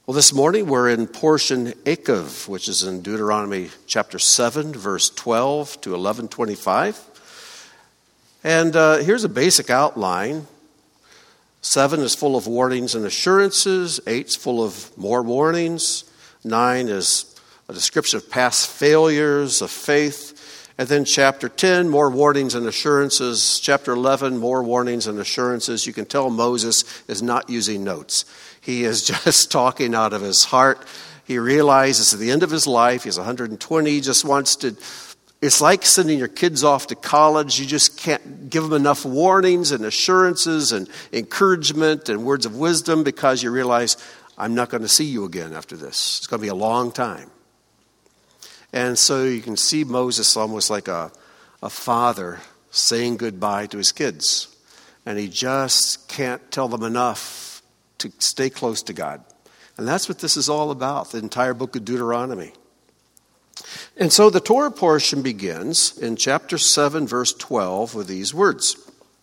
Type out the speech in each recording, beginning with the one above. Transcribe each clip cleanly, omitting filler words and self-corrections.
Well, this morning we're in portion Ekev, which is in Deuteronomy chapter 7, verse 12 to 11:25. And here's a basic outline. 7 is full of warnings and assurances. 8 is full of more warnings. 9 is a description of past failures of faith. And then chapter 10, more warnings and assurances. Chapter 11, more warnings and assurances. You can tell Moses is not using notes. He is just talking out of his heart. He realizes at the end of his life, he's 120, he just wants to, it's like sending your kids off to college. You just can't give them enough warnings and assurances and encouragement and words of wisdom because you realize, I'm not going to see you again after this. It's going to be a long time. And so you can see Moses almost like a father saying goodbye to his kids. And he just can't tell them enough to stay close to God. And that's what this is all about, the entire book of Deuteronomy. And so the Torah portion begins in chapter 7, verse 12 with these words.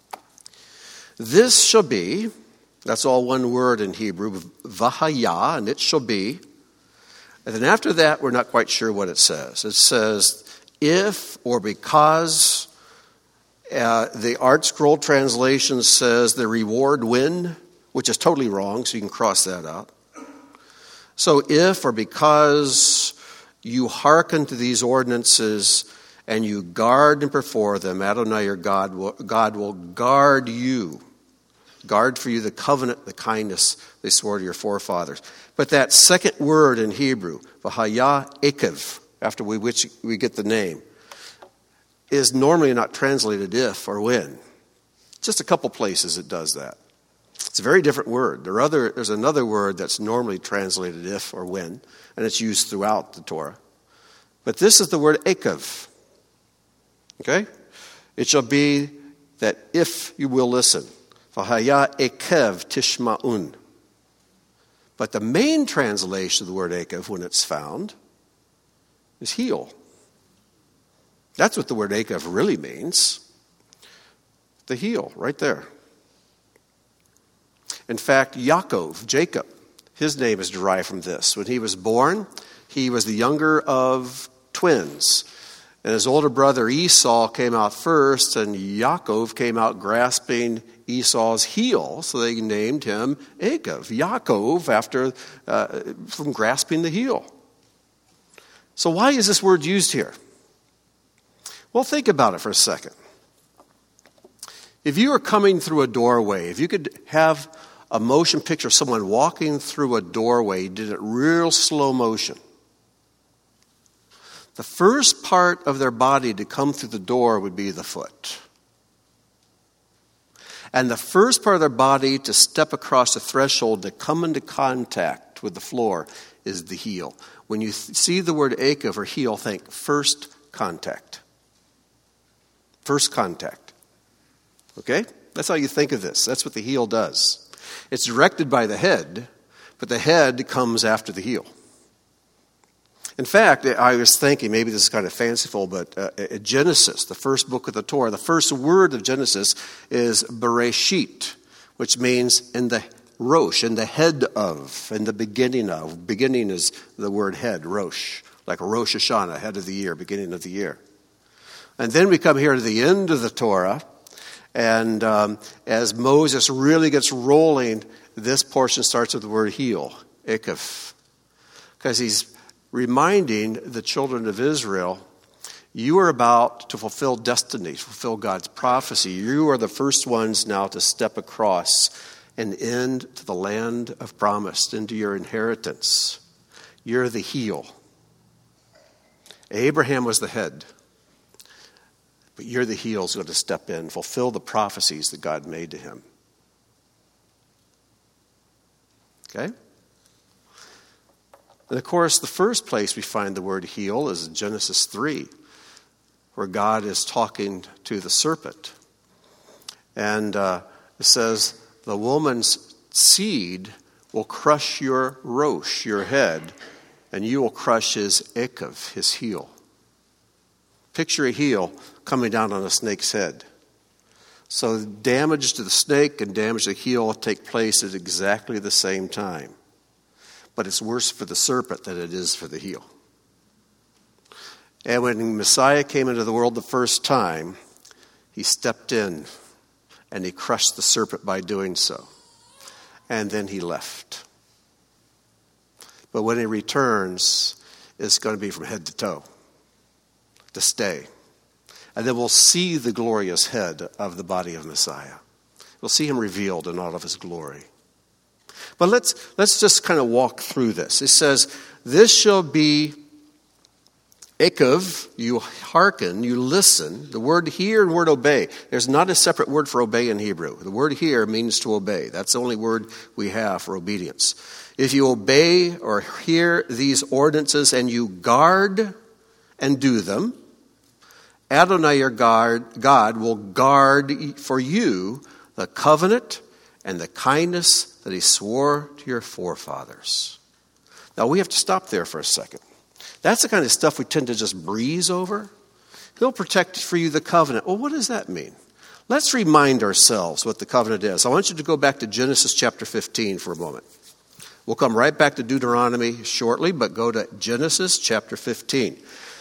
This shall be, that's all one word in Hebrew, vahaya, and it shall be. And then after that, we're not quite sure what it says. It says, if or because, the Art Scroll translation says the reward when, which is totally wrong, so you can cross that out. So if or because you hearken to these ordinances and you guard and perform them, Adonai your God will guard you. Guard for you the covenant, the kindness they swore to your forefathers. But that second word in Hebrew, v'haya ekev, after which we get the name, is normally not translated if or when. Just a couple places it does that. It's a very different word. There's another word that's normally translated if or when, and it's used throughout the Torah. But this is the word ekev. Okay? It shall be that if you will listen, v'haya ekev tishma'un. But the main translation of the word ekev, when it's found, is heal. That's what the word ekev really means. The heel, right there. In fact, Yaakov, Jacob, his name is derived from this. When he was born, he was the younger of twins. And his older brother Esau came out first, and Yaakov came out grasping Esau's heel, so they named him Ekev, Yaakov, after from grasping the heel. So why is this word used here? Well, think about it for a second. If you were coming through a doorway, if you could have a motion picture of someone walking through a doorway, did it real slow motion. The first part of their body to come through the door would be the foot. And the first part of their body to step across the threshold, to come into contact with the floor, is the heel. When you see the word ekev or heel, think first contact. First contact. Okay? That's how you think of this. That's what the heel does. It's directed by the head, but the head comes after the heel. In fact, I was thinking, maybe this is kind of fanciful, but Genesis, the first book of the Torah, the first word of Genesis is Bereshit, which means in the Rosh, in the head of, in the beginning of. Beginning is the word head, Rosh, like Rosh Hashanah, head of the year, beginning of the year. And then we come here to the end of the Torah, and as Moses really gets rolling, this portion starts with the word heel, ekev, because he's reminding the children of Israel, you are about to fulfill destiny, fulfill God's prophecy. You are the first ones now to step across and into the land of promise, into your inheritance. You're the heel. Abraham was the head. But you're the heel who's going to step in, fulfill the prophecies that God made to him. Okay? And of course, the first place we find the word heel is in Genesis 3, where God is talking to the serpent. And it says, the woman's seed will crush your rosh, your head, and you will crush his ekev, his heel. Picture a heel coming down on a snake's head. So damage to the snake and damage to the heel take place at exactly the same time. but it's worse for the serpent than it is for the heel. And when Messiah came into the world the first time, he stepped in and he crushed the serpent by doing so. And then he left. But when he returns, it's going to be from head to toe, to stay. And then we'll see the glorious head of the body of Messiah. We'll see him revealed in all of his glory. But let's just kind of walk through this. It says, this shall be Ikav, you hearken, you listen. The word hear and word obey. There's not a separate word for obey in Hebrew. The word hear means to obey. That's the only word we have for obedience. If you obey or hear these ordinances and you guard and do them, Adonai your God will guard for you the covenant and the kindness that he swore to your forefathers. Now we have to stop there for a second. That's the kind of stuff we tend to just breeze over. He'll protect for you the covenant. Well, what does that mean? Let's remind ourselves what the covenant is. I want you to go back to Genesis chapter 15 for a moment. We'll come right back to Deuteronomy shortly, but go to Genesis chapter 15.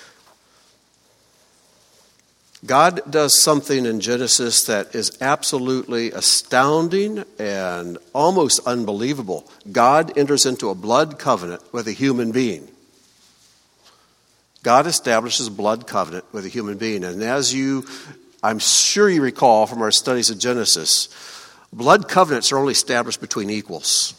God does something in Genesis that is absolutely astounding and almost unbelievable. God enters into a blood covenant with a human being. God establishes a blood covenant with a human being. And I'm sure you recall from our studies of Genesis, blood covenants are only established between equals.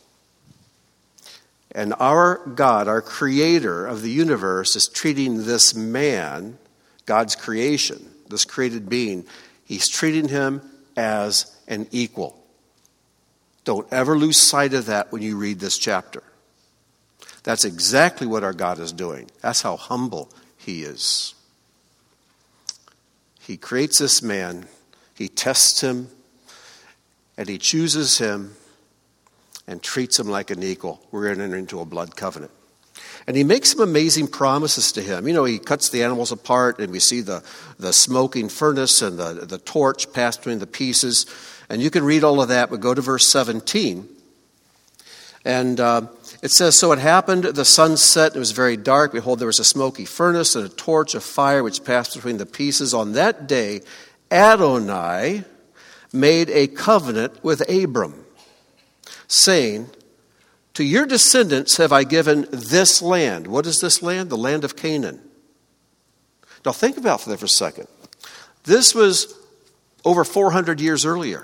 And our God, our creator of the universe, is treating this man, God's creation, this created being, he's treating him as an equal. Don't ever lose sight of that when you read this chapter. That's exactly what our God is doing. That's how humble he is. He creates this man, he tests him, and he chooses him and treats him like an equal. We're going to enter into a blood covenant. And he makes some amazing promises to him. You know, he cuts the animals apart, and we see the smoking furnace and the torch pass between the pieces. And you can read all of that, but go to verse 17. And it says, so it happened, the sun set, it was very dark. Behold, there was a smoky furnace and a torch of fire which passed between the pieces. On that day, Adonai made a covenant with Abram, saying, to your descendants have I given this land. What is this land? The land of Canaan. Now think about that for a second. This was over 400 years earlier.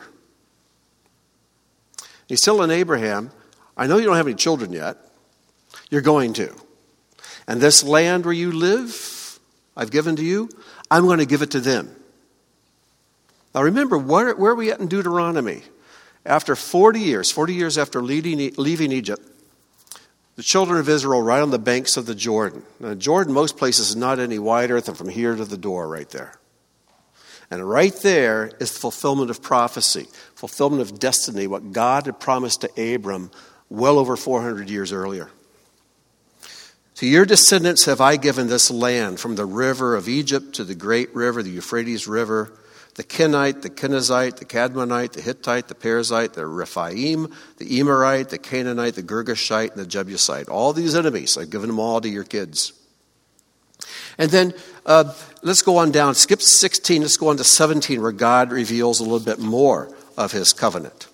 He's telling Abraham, I know you don't have any children yet. You're going to. And this land where you live, I've given to you, I'm going to give it to them. Now remember, where are we at in Deuteronomy? After 40 years after leaving Egypt, the children of Israel right on the banks of the Jordan. Now, Jordan, most places, is not any wider than from here to the door right there. And right there is the fulfillment of prophecy, fulfillment of destiny, what God had promised to Abram well over 400 years earlier. To your descendants have I given this land, from the river of Egypt to the great river, the Euphrates River, the Kenite, the Kenizzite, the Cadmonite, the Hittite, the Perizzite, the Rephaim, the Amorite, the Canaanite, the Girgashite, and the Jebusite. All these enemies, I've given them all to your kids. And then let's go on down. Skip 16, let's go on to 17, where God reveals a little bit more of his covenant.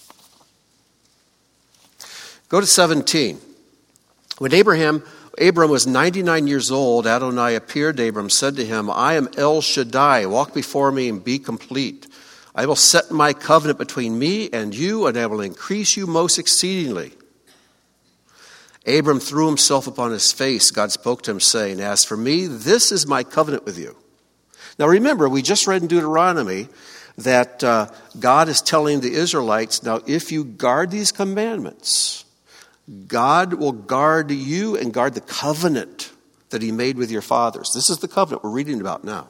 Go to 17. When Abram was 99 years old, Adonai appeared to Abram, said to him, I am El Shaddai, walk before me and be complete. I will set my covenant between me and you, and I will increase you most exceedingly. Abram threw himself upon his face. God spoke to him, saying, as for me, this is my covenant with you. Now remember, we just read in Deuteronomy that God is telling the Israelites, now if you guard these commandments, God will guard you and guard the covenant that he made with your fathers. This is the covenant we're reading about now.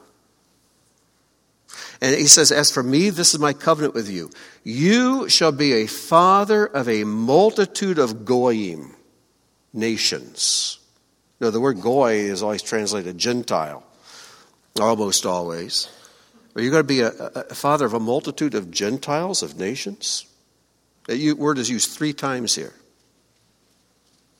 And he says, as for me, this is my covenant with you. You shall be a father of a multitude of goyim, nations. Now, the word goy is always translated Gentile, almost always. Are you going to be a father of a multitude of Gentiles, of nations? That word is used 3 times here.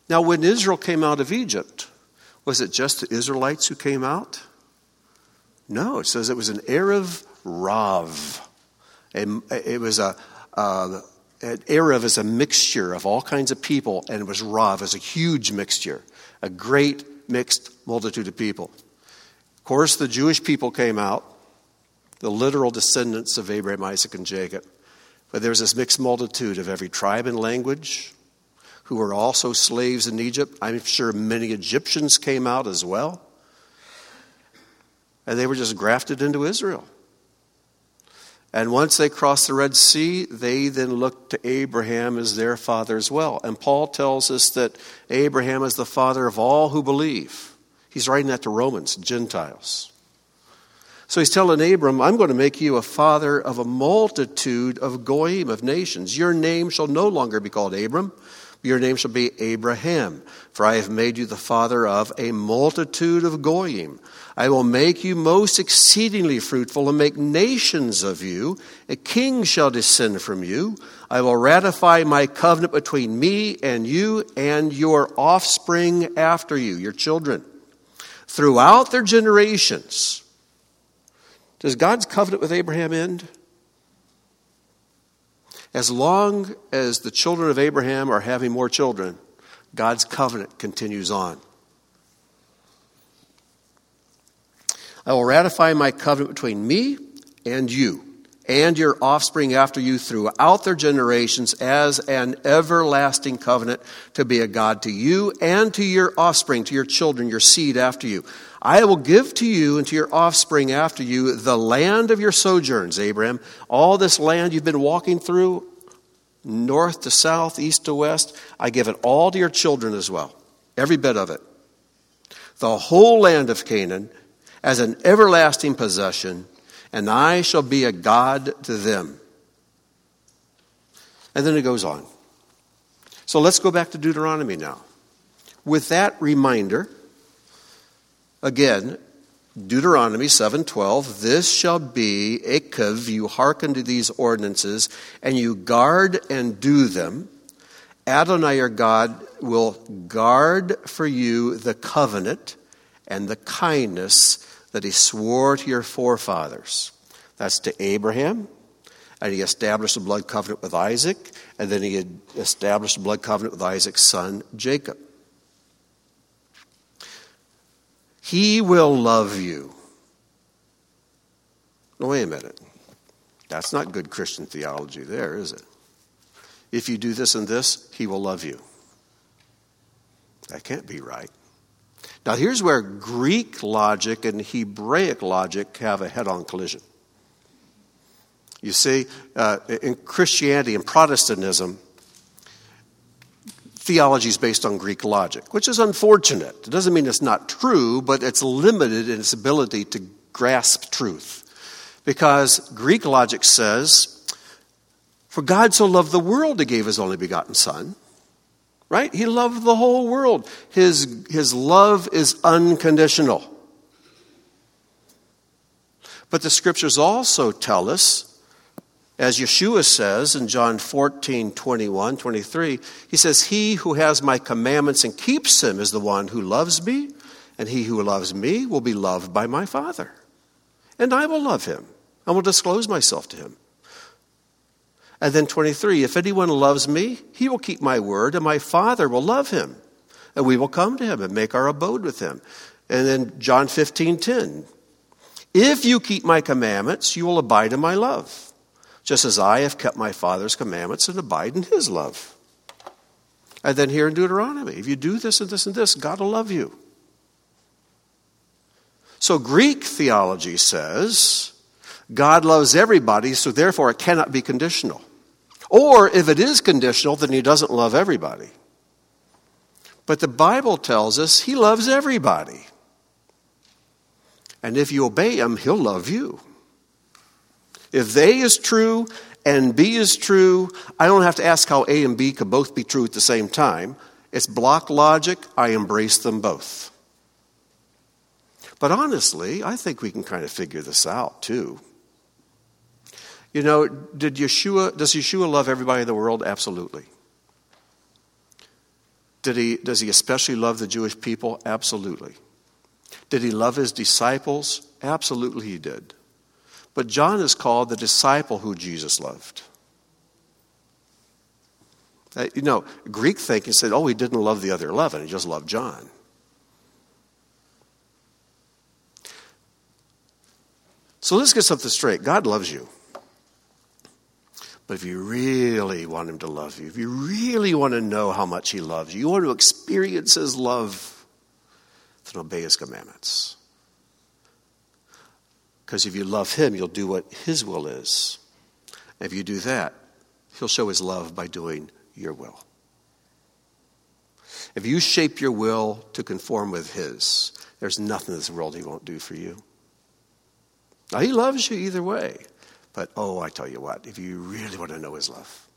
Now, when Israel came out of Egypt, was it just the Israelites who came out? No, it says it was an Erev Rav. It was an Erev is a mixture of all kinds of people, and it was Rav, as a huge mixture, a great mixed multitude of people. Of course, the Jewish people came out, the literal descendants of Abraham, Isaac, and Jacob. But there was this mixed multitude of every tribe and language who were also slaves in Egypt. I'm sure many Egyptians came out as well. And they were just grafted into Israel. And once they crossed the Red Sea, they then looked to Abraham as their father as well. And Paul tells us that Abraham is the father of all who believe. He's writing that to Romans, Gentiles. So he's telling Abram, I'm going to make you a father of a multitude of goyim, of nations. Your name shall no longer be called Abram. Your name shall be Abraham, for I have made you the father of a multitude of goyim. I will make you most exceedingly fruitful and make nations of you. A king shall descend from you. I will ratify my covenant between me and you and your offspring after you, your children, throughout their generations. Does God's covenant with Abraham end? As long as the children of Abraham are having more children, God's covenant continues on. I will ratify my covenant between me and you and your offspring after you throughout their generations as an everlasting covenant to be a God to you and to your offspring, to your children, your seed after you. I will give to you and to your offspring after you the land of your sojourns, Abraham. All this land you've been walking through, north to south, east to west, I give it all to your children as well. Every bit of it. The whole land of Canaan as an everlasting possession, and I shall be a God to them. And then it goes on. So let's go back to Deuteronomy now. With that reminder, again, Deuteronomy 7:12, this shall be Ikev, you hearken to these ordinances, and you guard and do them. Adonai your God will guard for you the covenant and the kindness that he swore to your forefathers. That's to Abraham, and he established a blood covenant with Isaac, and then he had established a blood covenant with Isaac's son, Jacob. He will love you. No, wait a minute. That's not good Christian theology there, is it? If you do this and this, he will love you. That can't be right. Now, here's where Greek logic and Hebraic logic have a head-on collision. You see, in Christianity and Protestantism, theology is based on Greek logic, which is unfortunate. It doesn't mean it's not true, but it's limited in its ability to grasp truth. Because Greek logic says, for God so loved the world, he gave his only begotten Son. Right? He loved the whole world. His love is unconditional. But the scriptures also tell us, as Yeshua says in John 14:21-23, he says, he who has my commandments and keeps them is the one who loves me, and he who loves me will be loved by my Father. And I will love him, and will disclose myself to him. And then 23, if anyone loves me, he will keep my word, and my Father will love him. And we will come to him and make our abode with him. And then John 15:10, if you keep my commandments, you will abide in my love, just as I have kept my Father's commandments and abide in his love. And then here in Deuteronomy, if you do this and this and this, God will love you. So Greek theology says God loves everybody, so therefore it cannot be conditional. Or if it is conditional, then he doesn't love everybody. But the Bible tells us he loves everybody. And if you obey him, he'll love you. If A is true and B is true, I don't have to ask how A and B could both be true at the same time. It's block logic. I embrace them both. But honestly, I think we can kind of figure this out too. You know, does Yeshua love everybody in the world? Absolutely. Does he especially love the Jewish people? Absolutely. Did he love his disciples? Absolutely he did. But John is called the disciple who Jesus loved. Greek thinking said, he didn't love the other 11, he just loved John. So let's get something straight. God loves you. But if you really want him to love you, if you really want to know how much he loves you, you want to experience his love, then obey his commandments. Because if you love him, you'll do what his will is. If you do that, he'll show his love by doing your will. If you shape your will to conform with his, there's nothing in this world he won't do for you. Now, he loves you either way. But, I tell you what, if you really want to know his love.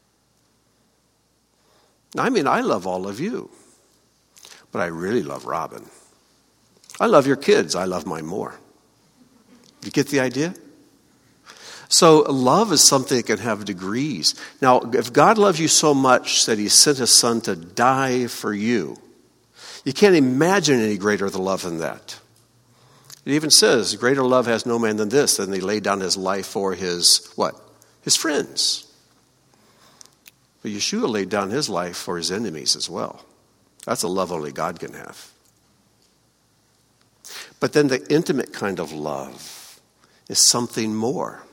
I love all of you. But I really love Robin. I love your kids. I love mine more. You get the idea? So love is something that can have degrees. Now, if God loves you so much that he sent his son to die for you, you can't imagine any greater the love than that. It even says, greater love has no man than this, than he laid down his life for his, what? His friends. But Yeshua laid down his life for his enemies as well. That's a love only God can have. But then the intimate kind of love is something more.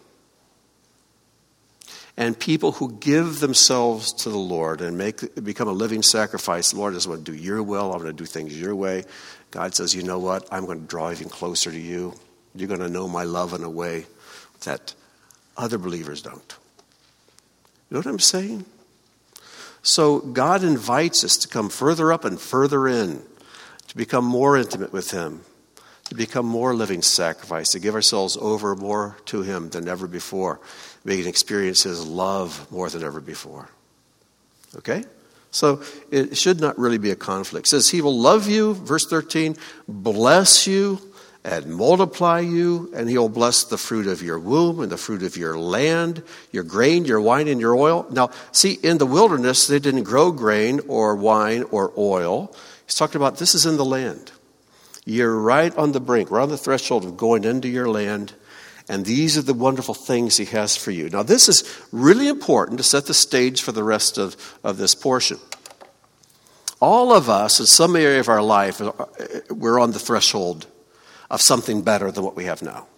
And people who give themselves to the Lord and become a living sacrifice, the Lord doesn't want to do your will, I'm going to do things your way. God says, you know what, I'm going to draw even closer to you. You're going to know my love in a way that other believers don't. You know what I'm saying? So God invites us to come further up and further in, to become more intimate with him, to become more living sacrifice, to give ourselves over more to him than ever before. We can experience his love more than ever before. Okay? So it should not really be a conflict. It says he will love you, verse 13, bless you and multiply you, and he'll bless the fruit of your womb and the fruit of your land, your grain, your wine, and your oil. Now, see, in the wilderness, they didn't grow grain or wine or oil. He's talking about this is in the land. You're right on the brink. We're on the threshold of going into your land. And these are the wonderful things he has for you. Now, this is really important to set the stage for the rest of this portion. All of us, in some area of our life, we're on the threshold of something better than what we have now.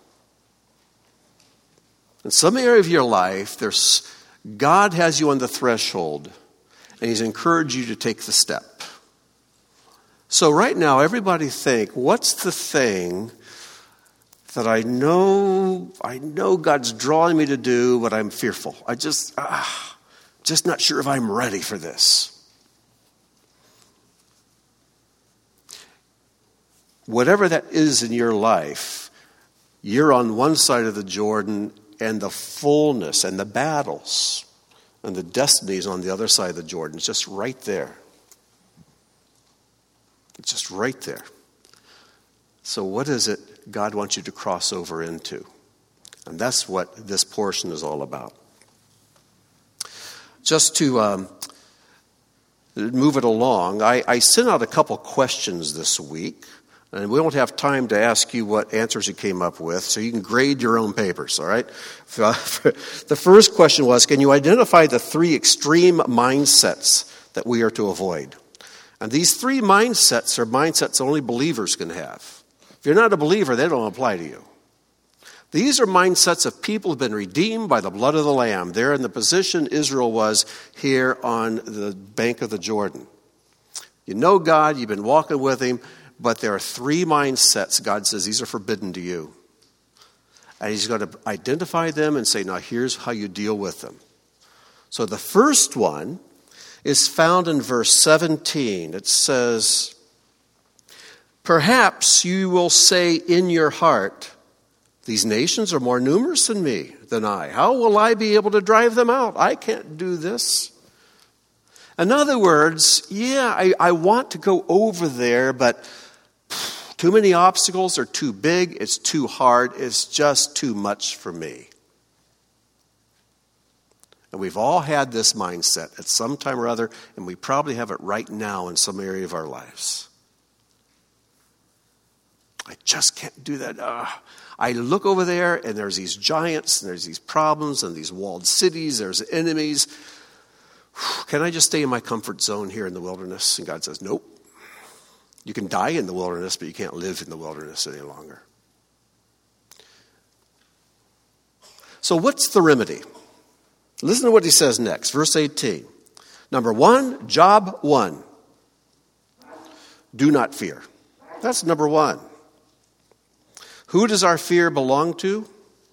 In some area of your life, God has you on the threshold, and he's encouraged you to take the step. So right now, everybody think, what's the thing that I know God's drawing me to do, but I'm fearful. I just not sure if I'm ready for this. Whatever that is in your life, you're on one side of the Jordan, and the fullness and the battles and the destinies on the other side of the Jordan. It's just right there. It's just right there. So what is it God wants you to cross over into? And that's what this portion is all about. Just to move it along, I sent out a couple questions this week. And we won't have time to ask you what answers you came up with, so you can grade your own papers, all right? The first question was, can you identify the 3 extreme mindsets that we are to avoid? And these 3 mindsets are mindsets only believers can have. If you're not a believer, they don't apply to you. These are mindsets of people who have been redeemed by the blood of the Lamb. They're in the position Israel was here on the bank of the Jordan. You know God, you've been walking with him, but there are 3 mindsets God says these are forbidden to you. And he's going to identify them and say, now here's how you deal with them. So the first one is found in verse 17. It says, perhaps you will say in your heart, these nations are more numerous than I. How will I be able to drive them out? I can't do this. In other words, I want to go over there, but too many obstacles are too big, it's too hard, it's just too much for me. And we've all had this mindset at some time or other, and we probably have it right now in some area of our lives. I just can't do that. I look over there, and there's these giants, and there's these problems, and these walled cities, there's enemies. Can I just stay in my comfort zone here in the wilderness? And God says, nope. You can die in the wilderness, but you can't live in the wilderness any longer. So what's the remedy? Listen to what he says next, verse 18. Number one, job one. Do not fear. That's number one. Who does our fear belong to?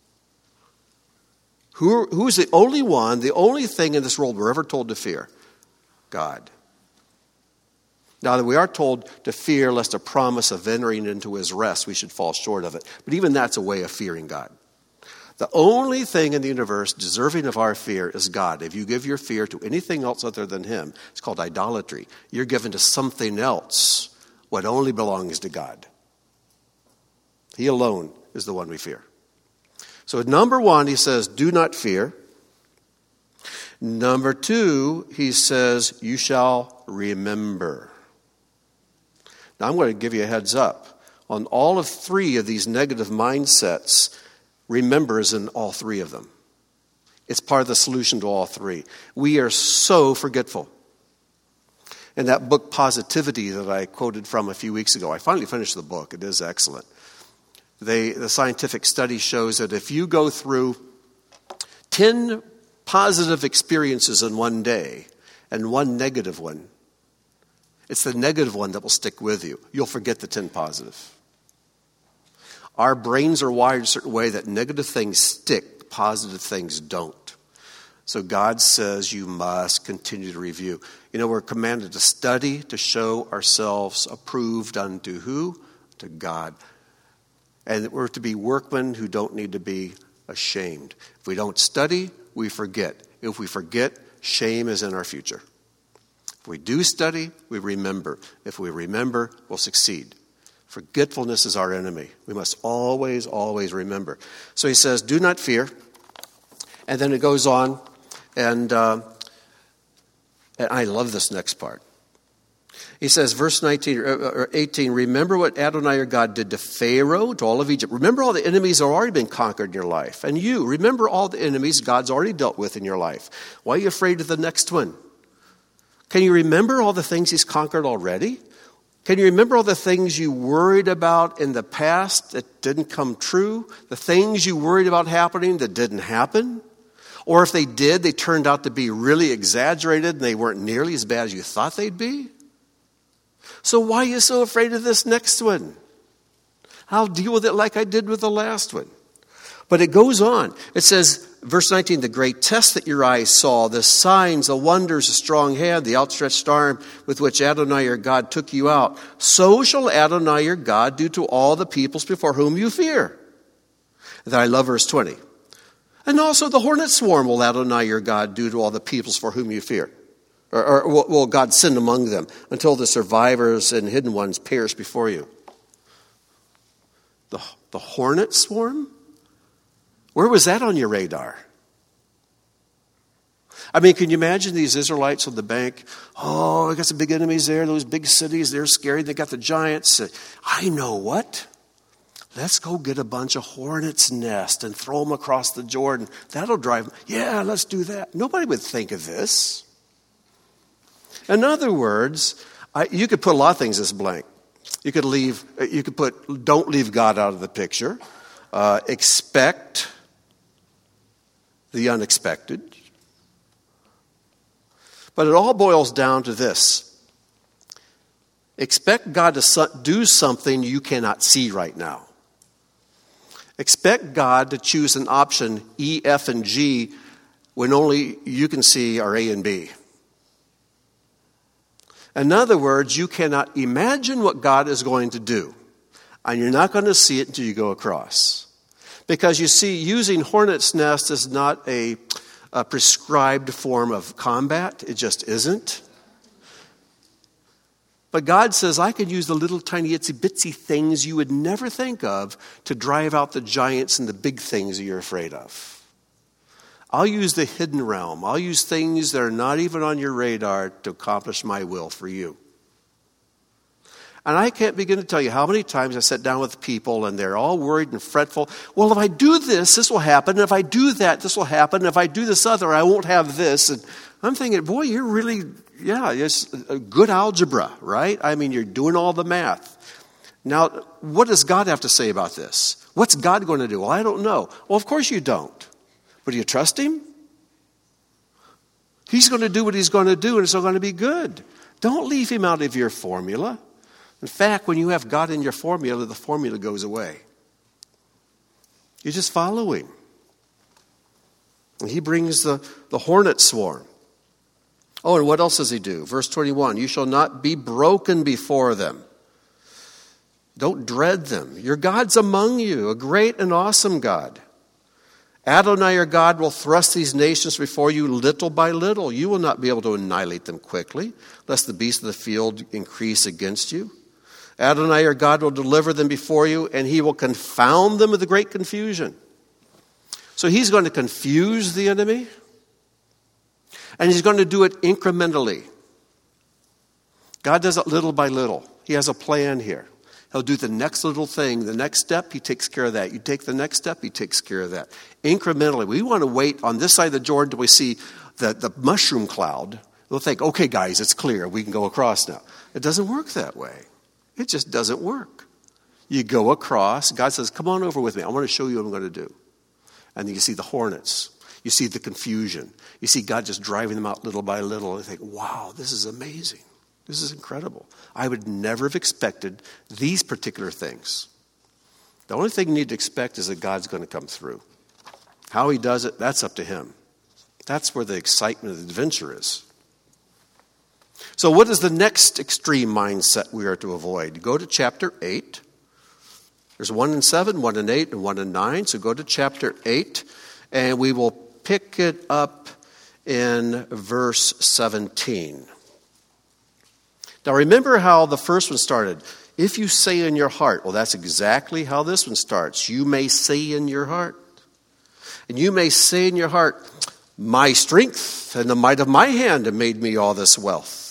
Who's the only one, the only thing in this world we're ever told to fear? God. Now that we are told to fear lest a promise of entering into his rest, we should fall short of it. But even that's a way of fearing God. The only thing in the universe deserving of our fear is God. If you give your fear to anything else other than him, it's called idolatry. You're given to something else what only belongs to God. He alone is the one we fear. So number one, he says, do not fear. Number two, he says, you shall remember. Now I'm going to give you a heads up. On all of three of these negative mindsets, remember is in all three of them. It's part of the solution to all three. We are so forgetful. In that book, Positivity, that I quoted from a few weeks ago, I finally finished the book. It is excellent. The scientific study shows that if you go through 10 positive experiences in one day and one negative one, it's the negative one that will stick with you. You'll forget the 10 positive. Our brains are wired a certain way that negative things stick, positive things don't. So God says you must continue to review. You know, we're commanded to study, to show ourselves approved unto who? To God. And we're to be workmen who don't need to be ashamed. If we don't study, we forget. If we forget, shame is in our future. If we do study, we remember. If we remember, we'll succeed. Forgetfulness is our enemy. We must always, always remember. So he says, do not fear. And then it goes on, and I love this next part. He says, verse 19 or 18, remember what Adonai your God did to Pharaoh, to all of Egypt. Remember all the enemies that have already been conquered in your life. And you, remember all the enemies God's already dealt with in your life. Why are you afraid of the next one? Can you remember all the things he's conquered already? Can you remember all the things you worried about in the past that didn't come true? The things you worried about happening that didn't happen? Or if they did, they turned out to be really exaggerated and they weren't nearly as bad as you thought they'd be? So why are you so afraid of this next one? I'll deal with it like I did with the last one. But it goes on. It says, verse 19, the great test that your eyes saw, the signs, the wonders, the strong hand, the outstretched arm with which Adonai your God took you out, so shall Adonai your God do to all the peoples before whom you fear. And then I love verse 20. And also the hornet swarm will Adonai your God do to all the peoples for whom you fear. Or will God send among them until the survivors and hidden ones perish before you. The hornet swarm? Where was that on your radar? I mean, can you imagine these Israelites on the bank? Oh, I got some big enemies there, those big cities, they're scary, they got the giants. I know what? Let's go get a bunch of hornets' nest and throw them across the Jordan. That'll drive them. Yeah, let's do that. Nobody would think of this. In other words, you could put a lot of things as blank. You could put, don't leave God out of the picture. Expect the unexpected. But it all boils down to this. Expect God to do something you cannot see right now. Expect God to choose an option E, F, and G when only you can see are A and B. In other words, you cannot imagine what God is going to do, and you're not going to see it until you go across. Because you see, using hornet's nest is not a prescribed form of combat. It just isn't. But God says, I could use the little tiny itsy-bitsy things you would never think of to drive out the giants and the big things that you're afraid of. I'll use the hidden realm. I'll use things that are not even on your radar to accomplish my will for you. And I can't begin to tell you how many times I sit down with people and they're all worried and fretful. Well, if I do this, this will happen. And if I do that, this will happen. And if I do this other, I won't have this. And I'm thinking, boy, you're really, it's a good algebra, right? I mean, you're doing all the math. Now, what does God have to say about this? What's God going to do? Well, I don't know. Well, of course you don't. But do you trust him? He's going to do what he's going to do, and it's all going to be good. Don't leave him out of your formula. In fact, when you have God in your formula, the formula goes away. You just follow him. And he brings the hornet swarm. Oh, and what else does he do? Verse 21, you shall not be broken before them. Don't dread them. Your God's among you, a great and awesome God. Adonai, your God, will thrust these nations before you little by little. You will not be able to annihilate them quickly, lest the beasts of the field increase against you. Adonai, your God, will deliver them before you, and he will confound them with a great confusion. So he's going to confuse the enemy, and he's going to do it incrementally. God does it little by little. He has a plan here. He'll do the next little thing. The next step, he takes care of that. You take the next step, he takes care of that. Incrementally. We want to wait on this side of the Jordan till we see the mushroom cloud. We'll think, okay, guys, it's clear. We can go across now. It doesn't work that way. It just doesn't work. You go across. God says, come on over with me. I want to show you what I'm going to do. And then you see the hornets. You see the confusion. You see God just driving them out little by little. And you think, wow, this is amazing. This is incredible. I would never have expected these particular things. The only thing you need to expect is that God's going to come through. How he does it, that's up to him. That's where the excitement of the adventure is. So what is the next extreme mindset we are to avoid? Go to chapter 8. There's 1 and 7, 1 and 8, and 1 and 9. So go to chapter 8, and we will pick it up in verse 17. Now remember how the first one started. If you say in your heart, well, that's exactly how this one starts. You may say in your heart. And you may say in your heart, my strength and the might of my hand have made me all this wealth.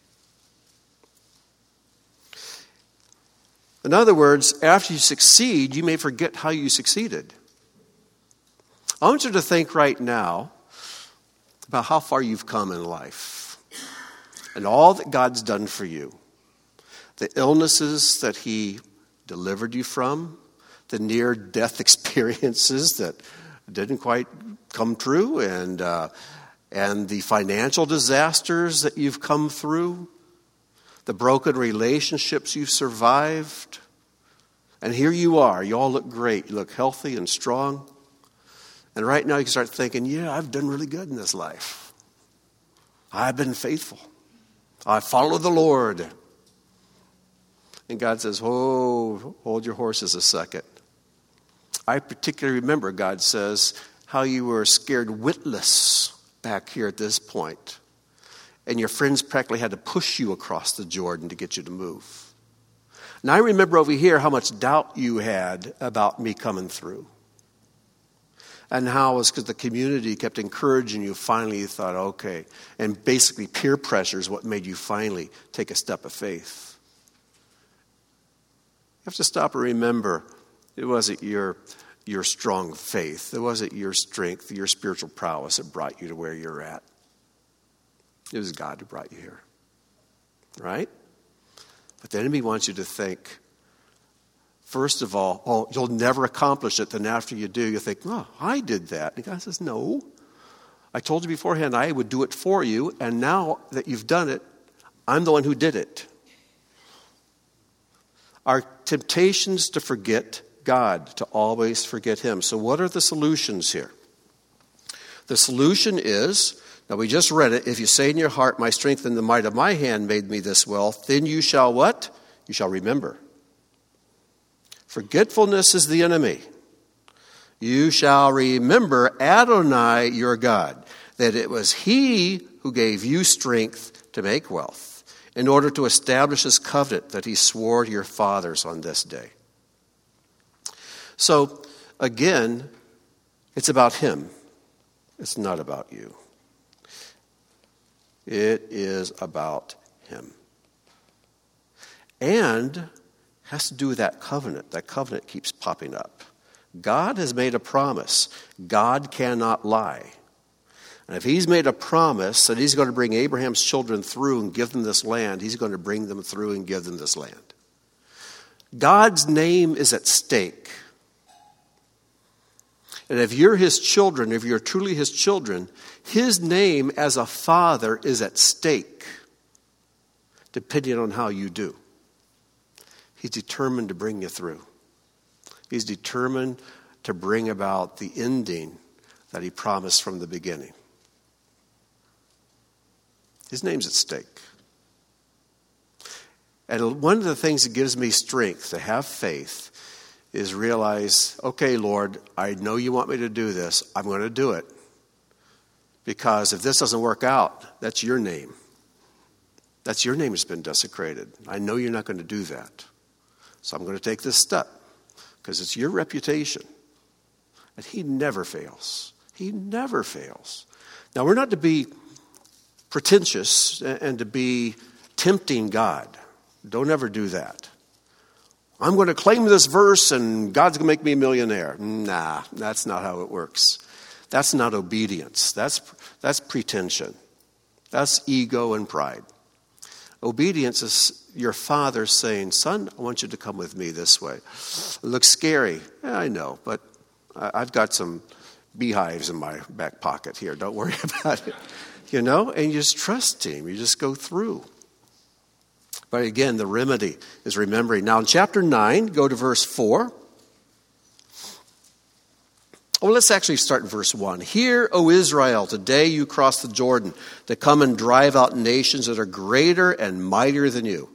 In other words, after you succeed, you may forget how you succeeded. I want you to think right now about how far you've come in life and all that God's done for you. The illnesses that he delivered you from, the near-death experiences that didn't quite come true, and the financial disasters that you've come through, the broken relationships you've survived. And here you are. You all look great. You look healthy and strong. And right now you can start thinking, yeah, I've done really good in this life. I've been faithful. I follow the Lord. And God says, oh, hold your horses a second. I particularly remember, God says, how you were scared witless back here at this point. And your friends practically had to push you across the Jordan to get you to move. Now I remember over here how much doubt you had about me coming through. And how it was because the community kept encouraging you. Finally you thought, okay. And basically peer pressure is what made you finally take a step of faith. You have to stop and remember, it wasn't your strong faith. It wasn't your strength, your spiritual prowess that brought you to where you're at. It was God who brought you here. Right? But the enemy wants you to think, first of all, oh, you'll never accomplish it. Then after you do, you think, oh, I did that. And God says, no. I told you beforehand I would do it for you. And now that you've done it, I'm the one who did it. Our temptations to forget God, to always forget him. So what are the solutions here? The solution is, now we just read it, if you say in your heart, my strength and the might of my hand made me this wealth, then you shall what? You shall remember. Forgetfulness is the enemy. You shall remember Adonai your God, that it was he who gave you strength to make wealth, in order to establish his covenant that he swore to your fathers on this day. So, again, it's about him. It's not about you. It is about him. And has to do with that covenant. That covenant keeps popping up. God has made a promise. God cannot lie. And if he's made a promise that he's going to bring Abraham's children through and give them this land, he's going to bring them through and give them this land. God's name is at stake. And if you're his children, if you're truly his children, his name as a father is at stake, depending on how you do. He's determined to bring you through. He's determined to bring about the ending that he promised from the beginning. His name's at stake. And one of the things that gives me strength to have faith is realize, okay, Lord, I know you want me to do this. I'm going to do it. Because if this doesn't work out, that's your name. That's your name that's been desecrated. I know you're not going to do that. So I'm going to take this step because it's your reputation. And he never fails. He never fails. Now, we're not to be pretentious and to be tempting God. Don't ever do that. I'm going to claim this verse and God's going to make me a millionaire. Nah, that's not how it works. That's not obedience. That's pretension. That's ego and pride. Obedience is your father saying, son, I want you to come with me this way. It looks scary. Yeah, I know, but I've got some beehives in my back pocket here. Don't worry about it. And you just trust him. You just go through. But again, the remedy is remembering. Now in chapter 9, go to verse 4. Oh, let's actually start in verse 1. Hear, O Israel, today you cross the Jordan to come and drive out nations that are greater and mightier than you.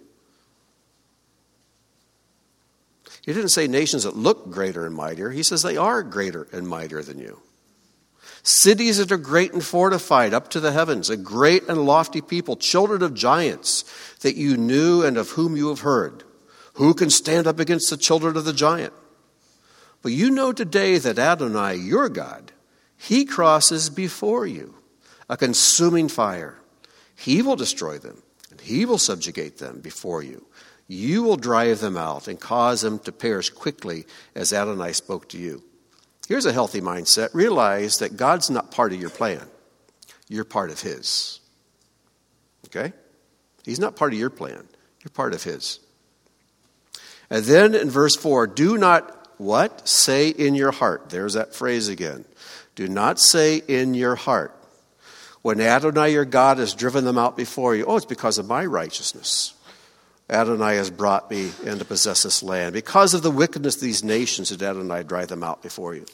He didn't say nations that look greater and mightier. He says they are greater and mightier than you. Cities that are great and fortified up to the heavens, a great and lofty people, children of giants that you knew and of whom you have heard. Who can stand up against the children of the giant? But you know today that Adonai, your God, he crosses before you, a consuming fire. He will destroy them, and he will subjugate them before you. You will drive them out and cause them to perish quickly as Adonai spoke to you. Here's a healthy mindset. Realize that God's not part of your plan. You're part of his. Okay? He's not part of your plan. You're part of his. And then in verse 4, do not what? Say in your heart. There's that phrase again. Do not say in your heart. When Adonai your God has driven them out before you, it's because of my righteousness. Adonai has brought me in to possess this land. Because of the wickedness of these nations did Adonai drive them out before you.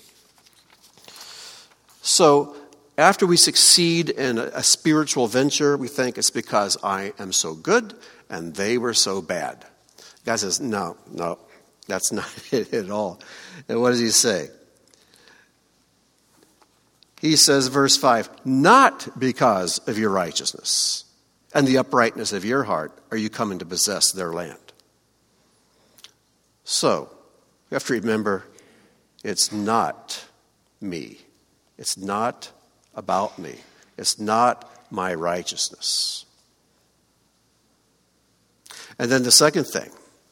So, after we succeed in a spiritual venture, we think it's because I am so good and they were so bad. God says, no, that's not it at all. And what does he say? He says, verse 5, not because of your righteousness and the uprightness of your heart are you coming to possess their land. So, you have to remember, it's not me. It's not about me. It's not my righteousness. And then the second thing.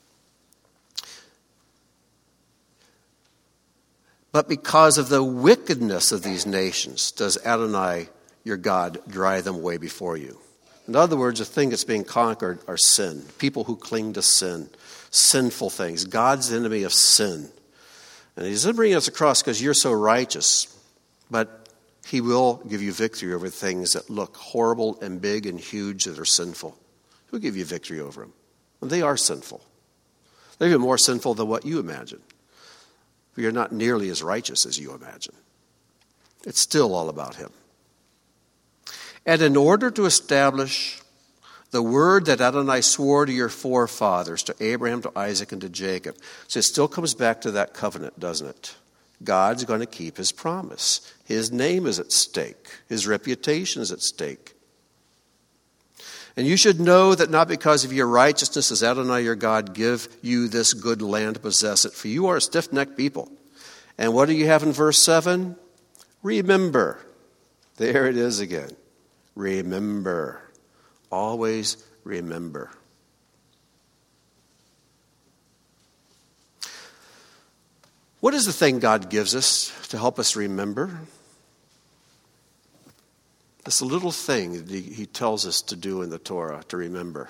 But because of the wickedness of these nations does Adonai, your God, drive them away before you. In other words, the thing that's being conquered are sin. People who cling to sin. Sinful things. God's enemy of sin. And he doesn't bring us across because you're so righteous. But he will give you victory over things that look horrible and big and huge that are sinful. He'll give you victory over them. And they are sinful. They're even more sinful than what you imagine. But you're not nearly as righteous as you imagine. It's still all about him. And in order to establish the word that Adonai swore to your forefathers, to Abraham, to Isaac, and to Jacob. So it still comes back to that covenant, doesn't it? God's going to keep his promise. His name is at stake. His reputation is at stake. And you should know that not because of your righteousness does Adonai your God give you this good land to possess it. For you are a stiff-necked people. And what do you have in verse 7? Remember. There it is again. Remember. Always remember. What is the thing God gives us to help us remember? This little thing that he tells us to do in the Torah, to remember.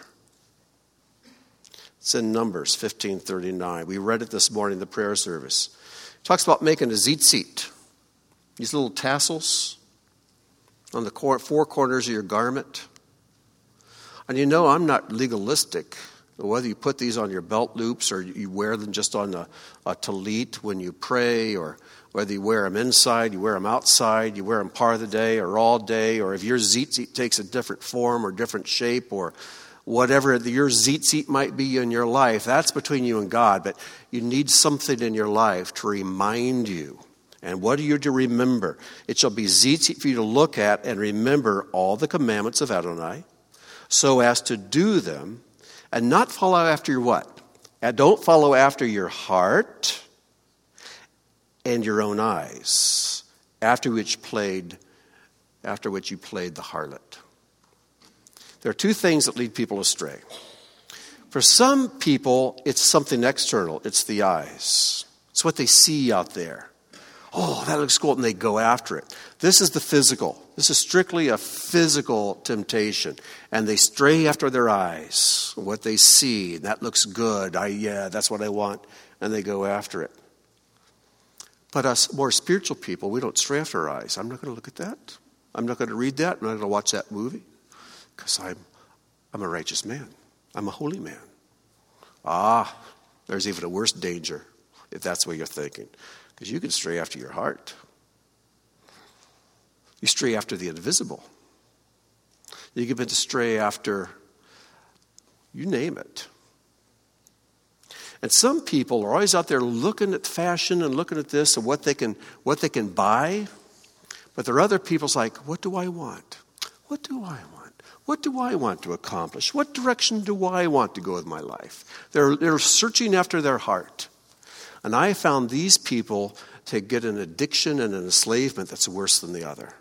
It's in Numbers 15:39. We read it this morning in the prayer service. It talks about making a tzitzit. These little tassels on the four corners of your garment. And you know, I'm not legalistic. Whether you put these on your belt loops or you wear them just on a talit when you pray, or whether you wear them inside, you wear them outside, you wear them part of the day or all day, or if your tzitzit takes a different form or different shape or whatever your tzitzit might be in your life, that's between you and God. But you need something in your life to remind you. And what are you to remember? It shall be tzitzit for you to look at and remember all the commandments of Adonai, so as to do them, and not follow after your what? And don't follow after your heart and your own eyes, after which you played the harlot. There are two things that lead people astray. For some people, it's something external. It's the eyes. It's what they see out there. Oh, that looks cool, and they go after it. This is the physical. This is strictly a physical temptation. And they stray after their eyes, what they see. That looks good. That's what I want. And they go after it. But us more spiritual people, we don't stray after our eyes. I'm not going to look at that. I'm not going to read that. I'm not going to watch that movie. Because I'm a righteous man. I'm a holy man. There's even a worse danger if that's what you're thinking. Because you can stray after your heart. You stray after the invisible. You can stray after, you name it. And some people are always out there looking at fashion and looking at this and what they can buy. But there are other people's like, what do I want? What do I want? What do I want to accomplish? What direction do I want to go with my life? They're searching after their heart. And I found these people to get an addiction and an enslavement that's worse than the other.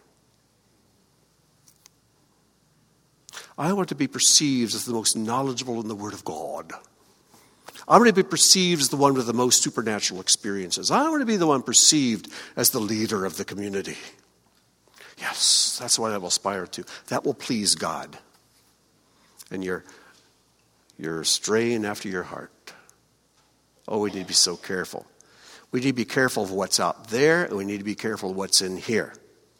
I want to be perceived as the most knowledgeable in the Word of God. I want to be perceived as the one with the most supernatural experiences. I want to be the one perceived as the leader of the community. Yes, that's what I will aspire to. That will please God. And you're straying after your heart. Oh, we need to be so careful. We need to be careful of what's out there, and we need to be careful of what's in here.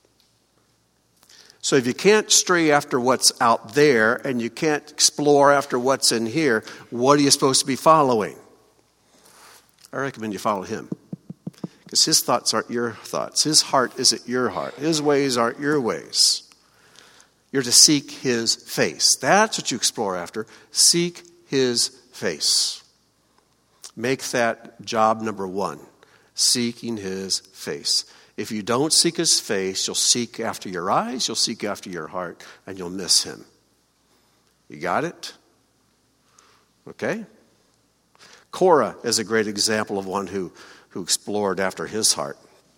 So if you can't stray after what's out there, and you can't explore after what's in here, what are you supposed to be following? I recommend you follow him. Because his thoughts aren't your thoughts. His heart isn't your heart. His ways aren't your ways. You're to seek his face. That's what you explore after. Seek his face. Make that job number one. Seeking his face. If you don't seek his face, you'll seek after your eyes, you'll seek after your heart, and you'll miss him. You got it? Okay? Korah is a great example of one who explored after his heart.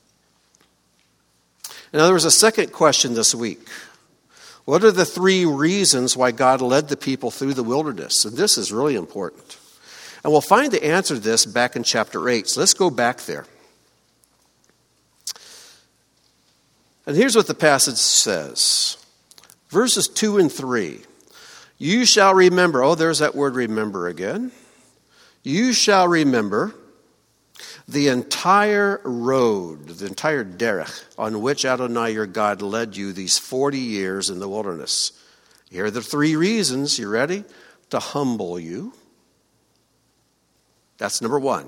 Now, there was a second question this week. What are the 3 reasons why God led the people through the wilderness? And this is really important. And we'll find the answer to this back in chapter 8. So let's go back there. And here's what the passage says. Verses 2 and 3. You shall remember. Oh, there's that word remember again. You shall remember the entire road, the entire derech, on which Adonai your God led you these 40 years in the wilderness. Here are the 3 reasons. You ready? To humble you. That's number 1.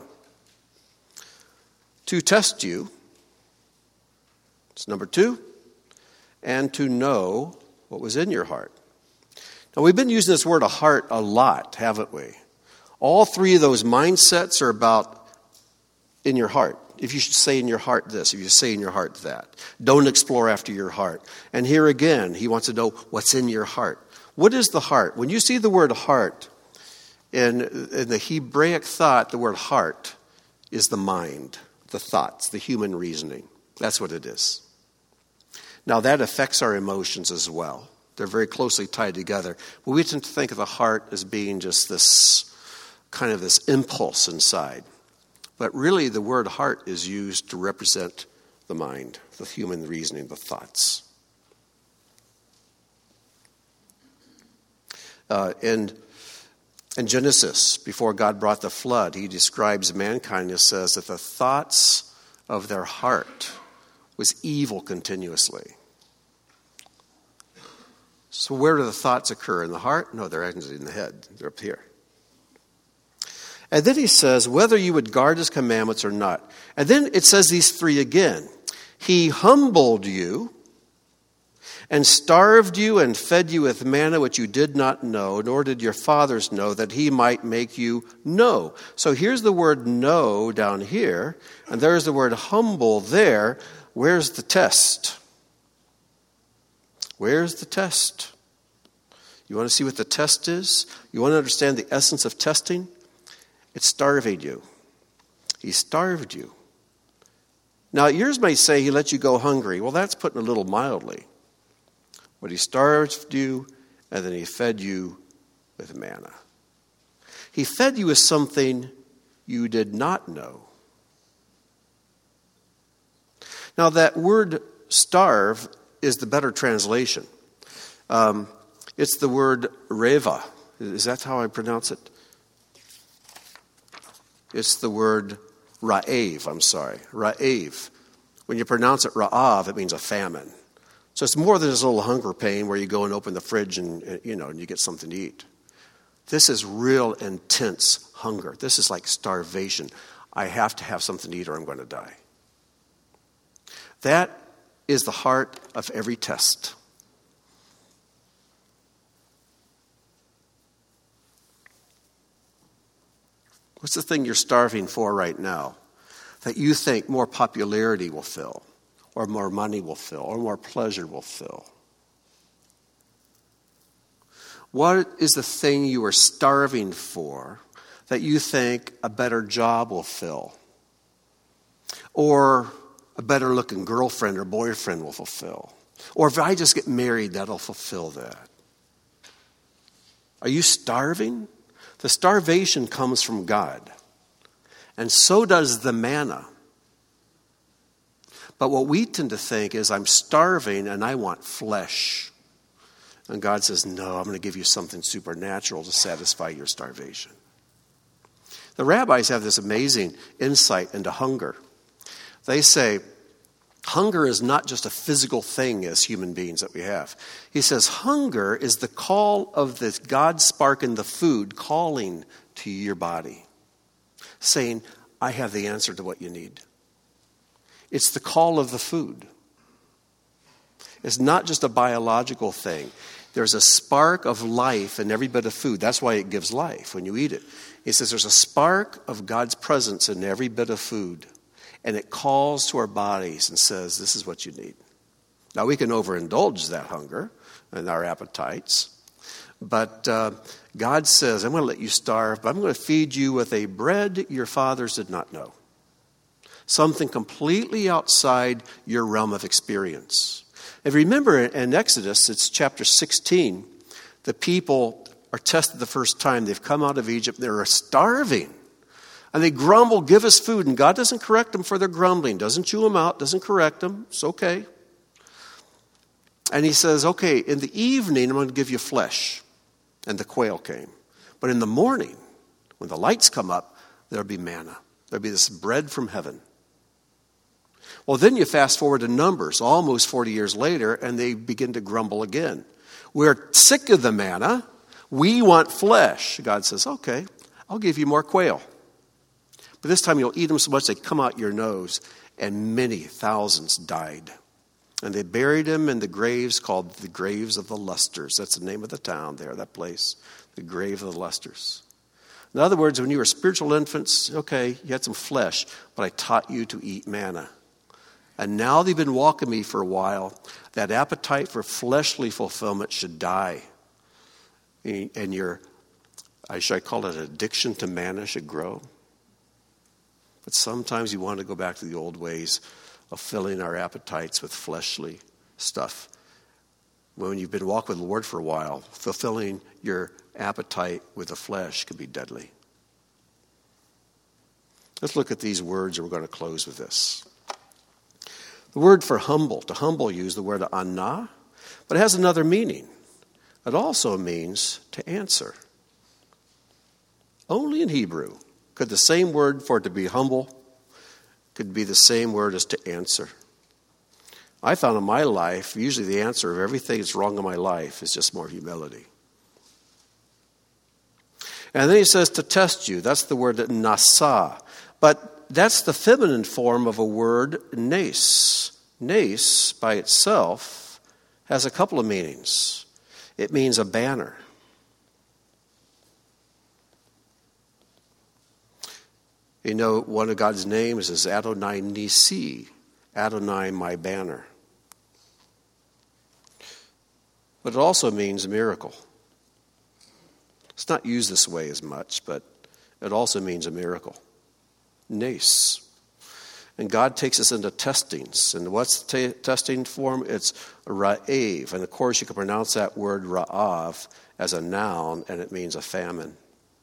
To test you. It's number 2. And to know what was in your heart. Now, we've been using this word a heart a lot, haven't we? All 3 of those mindsets are about in your heart. If you should say in your heart this, if you say in your heart that. Don't explore after your heart. And here again, he wants to know what's in your heart. What is the heart? When you see the word heart, in the Hebraic thought, the word heart is the mind, the thoughts, the human reasoning. That's what it is. Now that affects our emotions as well. They're very closely tied together. But we tend to think of the heart as being just this kind of this impulse inside. But really the word heart is used to represent the mind, the human reasoning, the thoughts. In Genesis, before God brought the flood, he describes mankind and says that the thoughts of their heart was evil continuously. So where do the thoughts occur? In the heart? No, they're actually in the head. They're up here. And then he says, whether you would guard his commandments or not. And then it says these three again. He humbled you and starved you and fed you with manna which you did not know, nor did your fathers know, that he might make you know. So here's the word know down here, and there's the word humble there. Where's the test? Where's the test? You want to see what the test is? You want to understand the essence of testing? It's starving you. He starved you. Now, yours may say he let you go hungry. Well, that's putting it a little mildly. But he starved you, and then he fed you with manna. He fed you with something you did not know. Now, that word starve is the better translation. It's the word reva. Is that how I pronounce it? It's the word ra'av, ra'av. When you pronounce it ra'av, it means a famine. So it's more than this little hunger pain where you go and open the fridge and you get something to eat. This is real intense hunger. This is like starvation. I have to have something to eat or I'm going to die. That is the heart of every test. What's the thing you're starving for right now that you think more popularity will fill, or more money will fill, or more pleasure will fill? What is the thing you are starving for that you think a better job will fill, or a better looking girlfriend or boyfriend will fulfill, or if I just get married, that'll fulfill that? Are you starving? The starvation comes from God, and so does the manna. But what we tend to think is, I'm starving and I want flesh. And God says, no, I'm going to give you something supernatural to satisfy your starvation. The rabbis have this amazing insight into hunger. They say, hunger is not just a physical thing as human beings that we have. He says, hunger is the call of the God spark in the food calling to your body, saying, I have the answer to what you need. It's the call of the food. It's not just a biological thing. There's a spark of life in every bit of food. That's why it gives life when you eat it. He says there's a spark of God's presence in every bit of food. And it calls to our bodies and says, this is what you need. Now, we can overindulge that hunger and our appetites. But God says, I'm going to let you starve, but I'm going to feed you with a bread your fathers did not know. Something completely outside your realm of experience. And remember in Exodus, it's chapter 16, the people are tested the first time. They've come out of Egypt. They're starving. And they grumble, give us food. And God doesn't correct them for their grumbling. Doesn't chew them out. Doesn't correct them. It's okay. And he says, okay, in the evening, I'm going to give you flesh. And the quail came. But in the morning, when the lights come up, there'll be manna. There'll be this bread from heaven. Well, then you fast forward to Numbers, almost 40 years later, and they begin to grumble again. We're sick of the manna. We want flesh. God says, okay, I'll give you more quail. But this time you'll eat them so much they come out your nose, and many thousands died. And they buried him in the graves called the graves of the Lusters. That's the name of the town there, that place, the grave of the Lusters. In other words, when you were spiritual infants, okay, you had some flesh, but I taught you to eat manna. And now they've been walking me for a while. That appetite for fleshly fulfillment should die. And your, I call it addiction to manna should grow. But sometimes you want to go back to the old ways of filling our appetites with fleshly stuff. When you've been walking with the Lord for a while, fulfilling your appetite with the flesh can be deadly. Let's look at these words, and we're going to close with this. The word for humble, to humble you, is the word anah, but it has another meaning. It also means to answer. Only in Hebrew could the same word for to be humble could be the same word as to answer. I found in my life, usually the answer of everything that's wrong in my life is just more humility. And then he says to test you. That's the word nasa. But that's the feminine form of a word nes. Nes, by itself, has a couple of meanings. It means a banner. You know, one of God's names is Adonai Nisi, Adonai, my banner. But it also means miracle. It's not used this way as much, but it also means a miracle. Nes. And God takes us into testings. And what's the testing form? It's ra'av. And of course, you can pronounce that word ra'av as a noun, and it means a famine.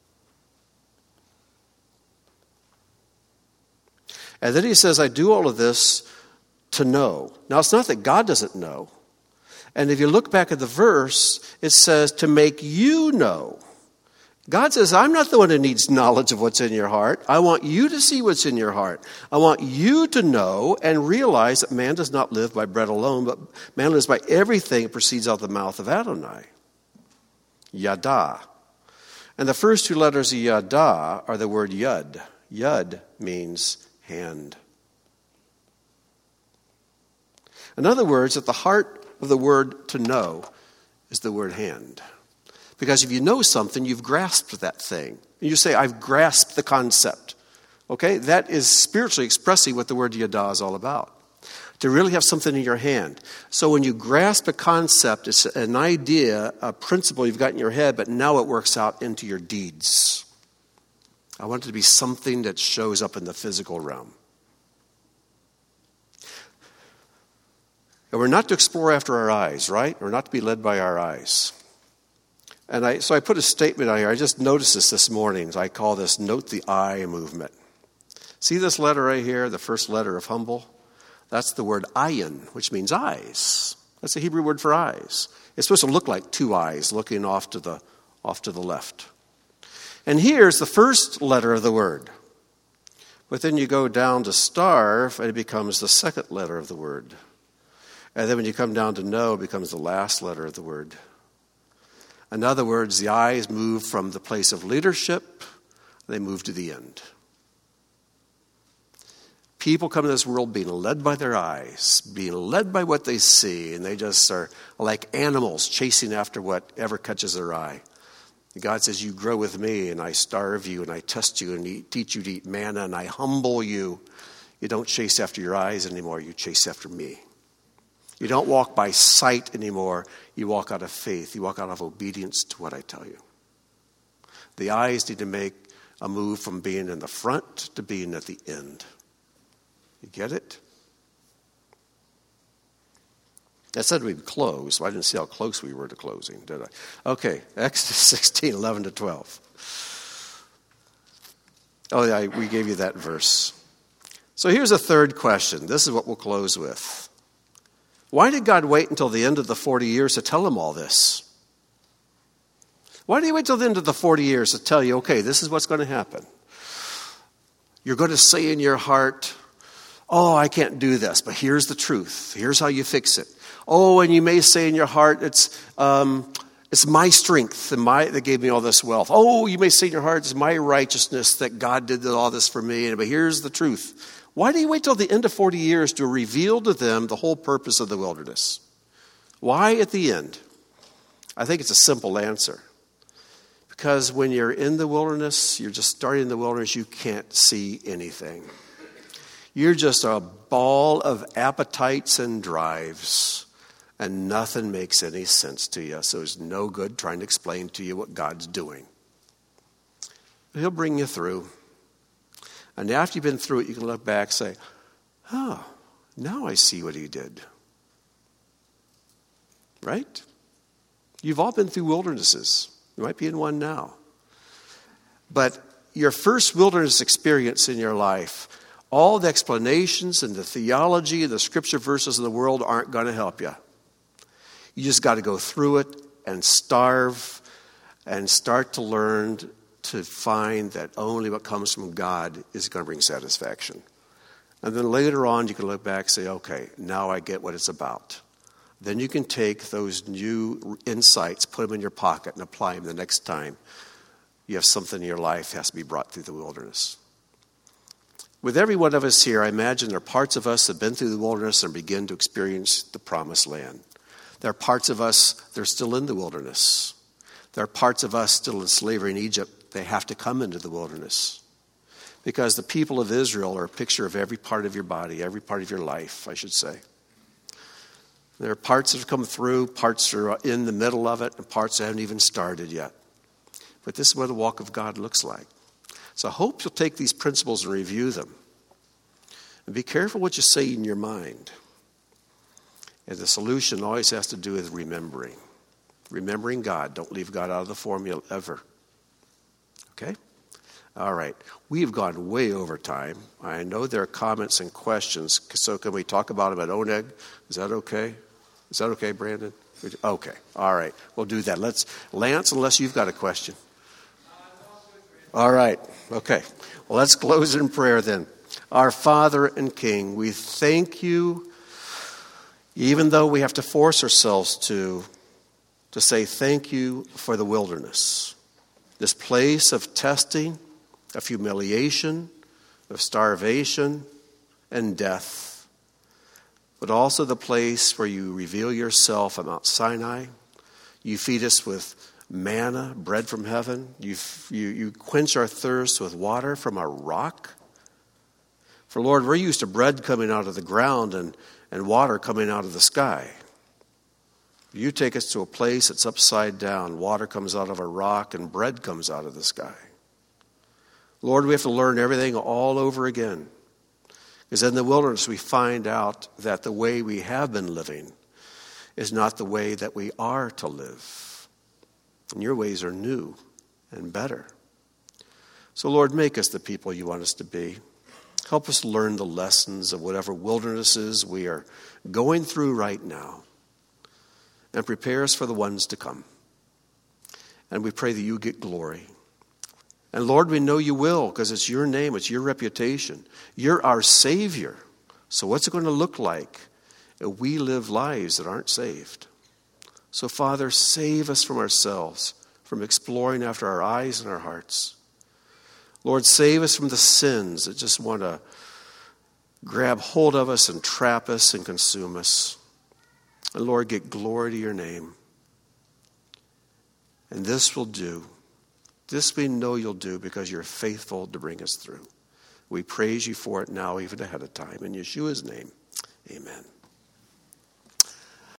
And then he says, I do all of this to know. Now, it's not that God doesn't know. And if you look back at the verse, it says to make you know. God says, I'm not the one who needs knowledge of what's in your heart. I want you to see what's in your heart. I want you to know and realize that man does not live by bread alone, but man lives by everything that proceeds out of the mouth of Adonai. Yada. And the first two letters of yada are the word yud. Yud means hand. In other words, at the heart of the word to know is the word hand. Because if you know something, you've grasped that thing. And you say, I've grasped the concept. Okay? That is spiritually expressing what the word yada is all about. To really have something in your hand. So when you grasp a concept, it's an idea, a principle you've got in your head, but now it works out into your deeds. I want it to be something that shows up in the physical realm. And we're not to explore after our eyes, right? We're not to be led by our eyes. And so I put a statement on here. I just noticed this morning. I call this note the eye movement. See this letter right here, the first letter of humble? That's the word ayin, which means eyes. That's the Hebrew word for eyes. It's supposed to look like two eyes looking off to the left. And here's the first letter of the word. But then you go down to starve, and it becomes the second letter of the word. And then when you come down to know, it becomes the last letter of the word. In other words, the eyes move from the place of leadership, they move to the end. People come to this world being led by their eyes, being led by what they see, and they just are like animals chasing after whatever catches their eye. God says, you grow with me, and I starve you, and I test you, and teach you to eat manna, and I humble you. You don't chase after your eyes anymore, you chase after me. You don't walk by sight anymore. You walk out of faith. You walk out of obedience to what I tell you. The eyes need to make a move from being in the front to being at the end. You get it? I said we'd close. Well, I didn't see how close we were to closing, did I? Okay, Exodus 16, 11 to 12. Oh, yeah, we gave you that verse. So here's a third question. This is what we'll close with. Why did God wait until the end of the 40 years to tell him all this? Why did he wait till the end of the 40 years to tell you, okay, this is what's going to happen? You're going to say in your heart, oh, I can't do this, but here's the truth. Here's how you fix it. Oh, and you may say in your heart, it's my strength and that gave me all this wealth. Oh, you may say in your heart, it's my righteousness that God did all this for me. But here's the truth. Why do you wait till the end of 40 years to reveal to them the whole purpose of the wilderness? Why at the end? I think it's a simple answer. Because when you're in the wilderness, you're just starting in the wilderness, you can't see anything. You're just a ball of appetites and drives, and nothing makes any sense to you. So it's no good trying to explain to you what God's doing. He'll bring you through. And after you've been through it, you can look back and say, oh, now I see what he did. right? You've all been through wildernesses. You might be in one now. But your first wilderness experience in your life, all the explanations and the theology and the scripture verses of the world aren't going to help you. You just got to go through it and starve and start to learn to find that only what comes from God is going to bring satisfaction. And then later on, you can look back and say, okay, now I get what it's about. Then you can take those new insights, put them in your pocket, and apply them the next time you have something in your life that has to be brought through the wilderness. With every one of us here, I imagine there are parts of us that have been through the wilderness and begin to experience the promised land. There are parts of us that are still in the wilderness. There are parts of us still in slavery in Egypt. They have to come into the wilderness. Because the people of Israel are a picture of every part of your body, every part of your life, I should say. There are parts that have come through, parts that are in the middle of it, and parts that haven't even started yet. But this is what the walk of God looks like. So I hope you'll take these principles and review them. And be careful what you say in your mind. And the solution always has to do with remembering. Remembering God. Don't leave God out of the formula ever. Okay? All right. We've gone way over time. I know there are comments and questions. So can we talk about them at Oneg? Is that okay? Is that okay, Brandon? Okay. All right. We'll do that. Lance, unless you've got a question. All right. Okay. Well, let's close in prayer then. Our Father and King, we thank you, even though we have to force ourselves to say thank you for the wilderness, this place of testing, of humiliation, of starvation, and death, but also the place where you reveal yourself at Mount Sinai. You feed us with manna, bread from heaven. You quench our thirst with water from a rock. For Lord, we're used to bread coming out of the ground and water coming out of the sky. You take us to a place that's upside down. Water comes out of a rock and bread comes out of the sky. Lord, we have to learn everything all over again. Because in the wilderness we find out that the way we have been living is not the way that we are to live. And your ways are new and better. So Lord, make us the people you want us to be. Help us learn the lessons of whatever wildernesses we are going through right now. And prepare us for the ones to come. And we pray that you get glory. And Lord, we know you will, because it's your name, it's your reputation. You're our Savior. So what's it going to look like if we live lives that aren't saved? So Father, save us from ourselves, from exploring after our eyes and our hearts. Lord, save us from the sins that just want to grab hold of us and trap us and consume us. And Lord, get glory to your name. And this will do. This we know you'll do because you're faithful to bring us through. We praise you for it now, even ahead of time. In Yeshua's name, amen.